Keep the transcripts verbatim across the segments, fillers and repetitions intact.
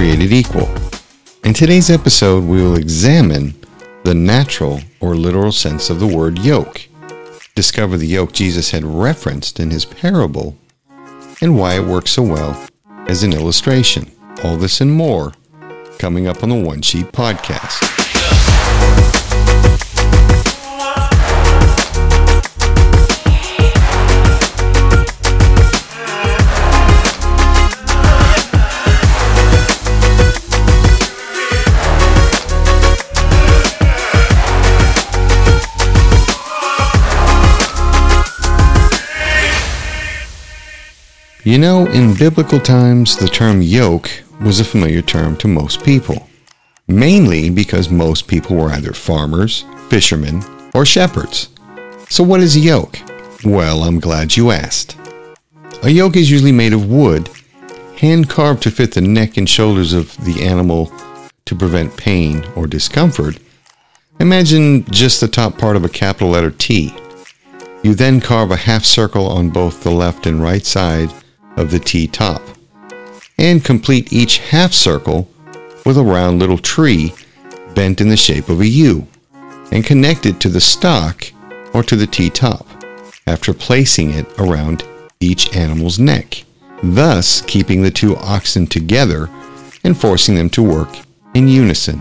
created equal. In today's episode, we will examine the natural or literal sense of the word yoke, discover the yoke Jesus had referenced in his parable, and why it works so well as an illustration. All this and more coming up on the One Sheep Podcast. You know, in biblical times, the term yoke was a familiar term to most people, mainly because most people were either farmers, fishermen, or shepherds. So what is a yoke? Well, I'm glad you asked. A yoke is usually made of wood, hand-carved to fit the neck and shoulders of the animal to prevent pain or discomfort. Imagine just the top part of a capital letter T. You then carve a half circle on both the left and right side of the T top, and complete each half circle with a round little tree bent in the shape of a U, and connect it to the stock or to the T top, after placing it around each animal's neck, thus keeping the two oxen together and forcing them to work in unison.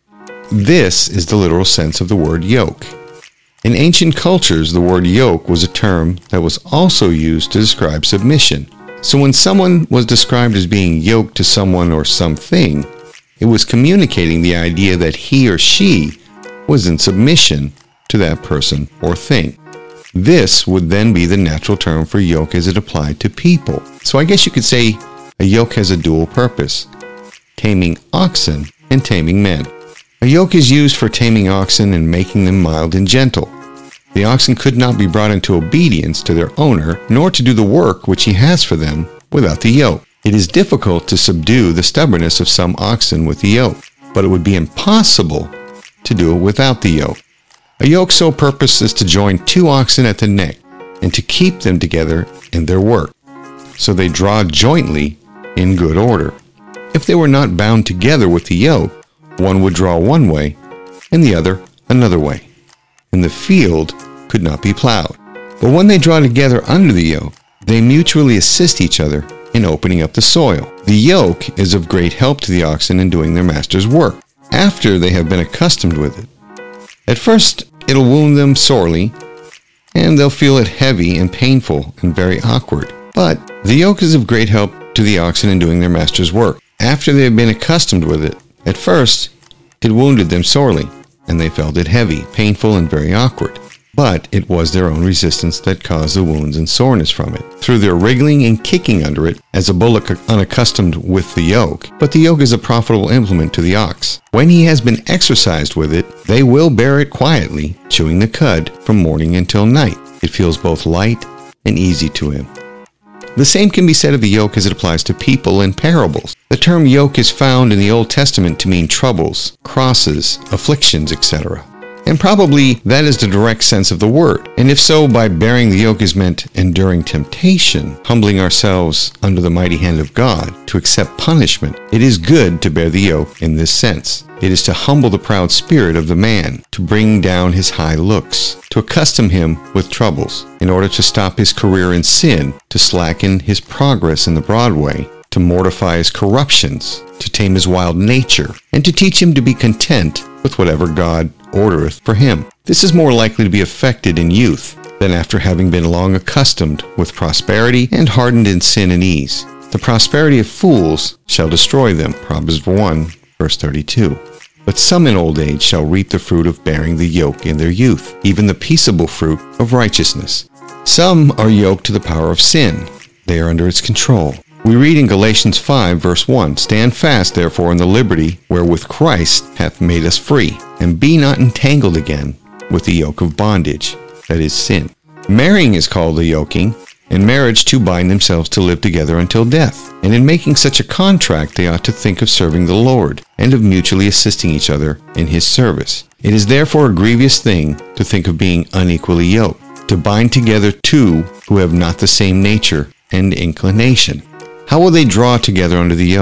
This is the literal sense of the word yoke. In ancient cultures, the word yoke was a term that was also used to describe submission. So when someone was described as being yoked to someone or something, it was communicating the idea that he or she was in submission to that person or thing. This would then be the natural term for yoke as it applied to people. So I guess you could say a yoke has a dual purpose: taming oxen and taming men. A yoke is used for taming oxen and making them mild and gentle. The oxen could not be brought into obedience to their owner, nor to do the work which he has for them, without the yoke. It is difficult to subdue the stubbornness of some oxen with the yoke, but it would be impossible to do it without the yoke. A yoke's sole purpose is to join two oxen at the neck, and to keep them together in their work, so they draw jointly in good order. If they were not bound together with the yoke, one would draw one way, and the other another way, and the field could not be plowed. But when they draw together under the yoke, they mutually assist each other in opening up the soil. The yoke is of great help to the oxen in doing their master's work, after they have been accustomed with it. At first, it'll wound them sorely, and they'll feel it heavy and painful and very awkward. But the yoke is of great help to the oxen in doing their master's work, after they have been accustomed with it. At first, it wounded them sorely, and they felt it heavy, painful, and very awkward. But it was their own resistance that caused the wounds and soreness from it, through their wriggling and kicking under it, as a bullock unaccustomed with the yoke. But the yoke is a profitable implement to the ox. When he has been exercised with it, they will bear it quietly, chewing the cud from morning until night. It feels both light and easy to him. The same can be said of the yoke as it applies to people in parables. The term yoke is found in the Old Testament to mean troubles, crosses, afflictions, et cetera. And probably that is the direct sense of the word. And if so, by bearing the yoke is meant enduring temptation, humbling ourselves under the mighty hand of God to accept punishment. It is good to bear the yoke in this sense. It is to humble the proud spirit of the man, to bring down his high looks, to accustom him with troubles, in order to stop his career in sin, to slacken his progress in the broad way, to mortify his corruptions, to tame his wild nature, and to teach him to be content with whatever God ordereth for him. This is more likely to be effected in youth than after having been long accustomed with prosperity and hardened in sin and ease. The prosperity of fools shall destroy them, Proverbs one, verse thirty-two. But some in old age shall reap the fruit of bearing the yoke in their youth, even the peaceable fruit of righteousness. Some are yoked to the power of sin. They are under its control. We read in Galatians five, verse one, "Stand fast, therefore, in the liberty wherewith Christ hath made us free, and be not entangled again with the yoke of bondage," that is sin. Marrying is called the yoking. In marriage, two bind themselves to live together until death. And in making such a contract, they ought to think of serving the Lord, and of mutually assisting each other in his service. It is therefore a grievous thing to think of being unequally yoked, to bind together two who have not the same nature and inclination. How will they draw together under the yoke?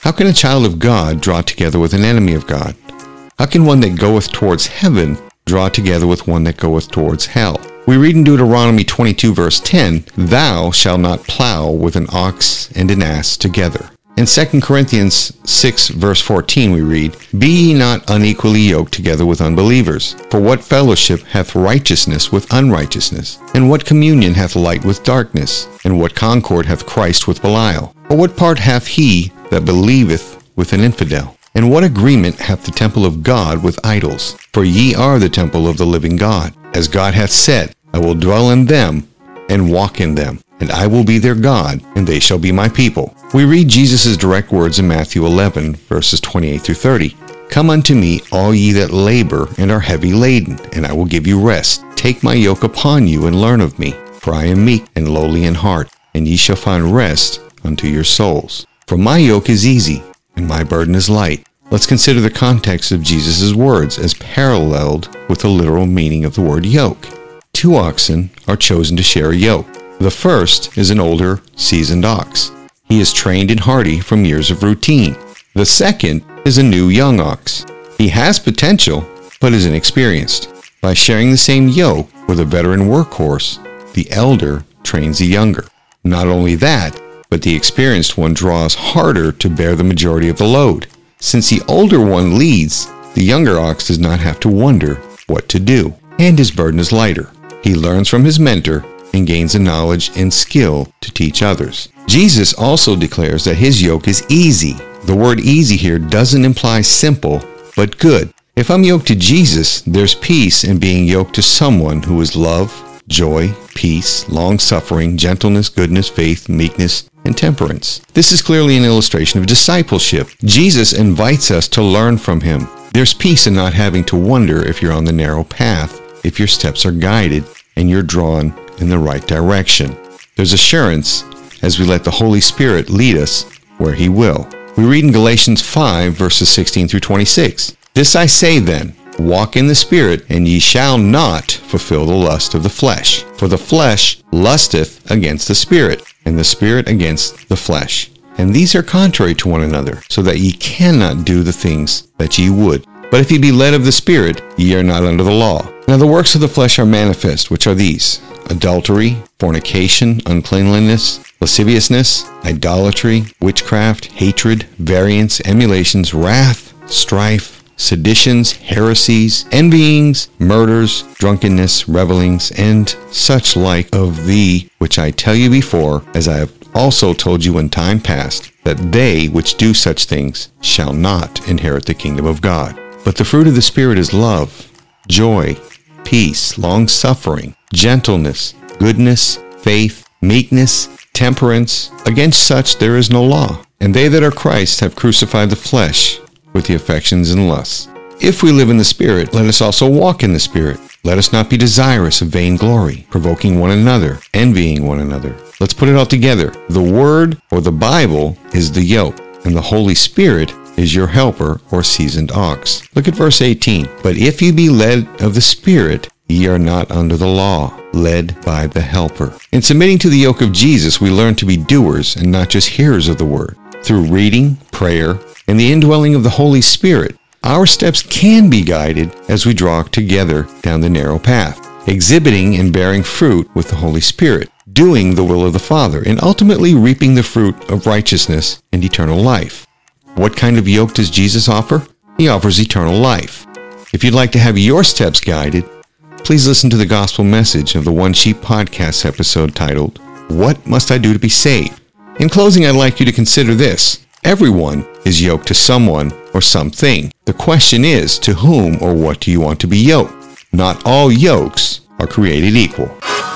How can a child of God draw together with an enemy of God? How can one that goeth towards heaven draw together with one that goeth towards hell? We read in Deuteronomy twenty-two verse ten, Thou shalt not plow with an ox and an ass together. In Second Corinthians six verse fourteen we read, Be ye not unequally yoked together with unbelievers. For what fellowship hath righteousness with unrighteousness? And what communion hath light with darkness? And what concord hath Christ with Belial? Or what part hath he that believeth with an infidel? And what agreement hath the temple of God with idols? For ye are the temple of the living God. As God hath said, I will dwell in them and walk in them, and I will be their God, and they shall be my people. We read Jesus' direct words in Matthew eleven, verses twenty-eight through thirty. Come unto me, all ye that labor and are heavy laden, and I will give you rest. Take my yoke upon you and learn of me, for I am meek and lowly in heart, and ye shall find rest unto your souls. For my yoke is easy, and my burden is light. Let's consider the context of Jesus' words as paralleled with the literal meaning of the word yoke. Two oxen are chosen to share a yoke. The first is an older, seasoned ox. He is trained and hardy from years of routine. The second is a new young ox. He has potential, but is inexperienced. By sharing the same yoke with a veteran workhorse, the elder trains the younger. Not only that, but the experienced one draws harder to bear the majority of the load. Since the older one leads, the younger ox does not have to wonder what to do, and his burden is lighter. He learns from his mentor and gains the knowledge and skill to teach others. Jesus also declares that his yoke is easy. The word easy here doesn't imply simple, but good. If I'm yoked to Jesus, there's peace in being yoked to someone who is love, joy, peace, long-suffering, gentleness, goodness, faith, meekness, and temperance. This is clearly an illustration of discipleship. Jesus invites us to learn from him. There's peace in not having to wonder if you're on the narrow path, if your steps are guided, and you're drawn in the right direction. There's assurance as we let the Holy Spirit lead us where he will. We read in Galatians five, verses sixteen through twenty-six, This I say then, walk in the Spirit, and ye shall not fulfill the lust of the flesh. For the flesh lusteth against the Spirit, and the Spirit against the flesh. And these are contrary to one another, so that ye cannot do the things that ye would. But if ye be led of the Spirit, ye are not under the law. Now the works of the flesh are manifest, which are these: adultery, fornication, uncleanliness, lasciviousness, idolatry, witchcraft, hatred, variance, emulations, wrath, strife, seditions, heresies, envyings, murders, drunkenness, revellings, and such like of thee, which I tell you before, as I have also told you in time past, that they which do such things shall not inherit the kingdom of God. But the fruit of the Spirit is love, joy, peace, long-suffering, gentleness, goodness, faith, meekness, temperance. Against such there is no law. And they that are Christ have crucified the flesh with the affections and lusts. If we live in the Spirit, let us also walk in the Spirit. Let us not be desirous of vainglory, provoking one another, envying one another. Let's put it all together. The Word, or the Bible, is the yoke, and the Holy Spirit is your helper or seasoned ox. Look at verse eighteen. But if ye be led of the Spirit, ye are not under the law, led by the helper. In submitting to the yoke of Jesus, we learn to be doers and not just hearers of the word. Through reading, prayer, and the indwelling of the Holy Spirit, our steps can be guided as we draw together down the narrow path, exhibiting and bearing fruit with the Holy Spirit, doing the will of the Father, and ultimately reaping the fruit of righteousness and eternal life. What kind of yoke does Jesus offer? He offers eternal life. If you'd like to have your steps guided, please listen to the gospel message of the One Sheep podcast episode titled, What Must I Do to Be Saved? In closing, I'd like you to consider this. Everyone is yoked to someone or something. The question is, to whom or what do you want to be yoked? Not all yokes are created equal.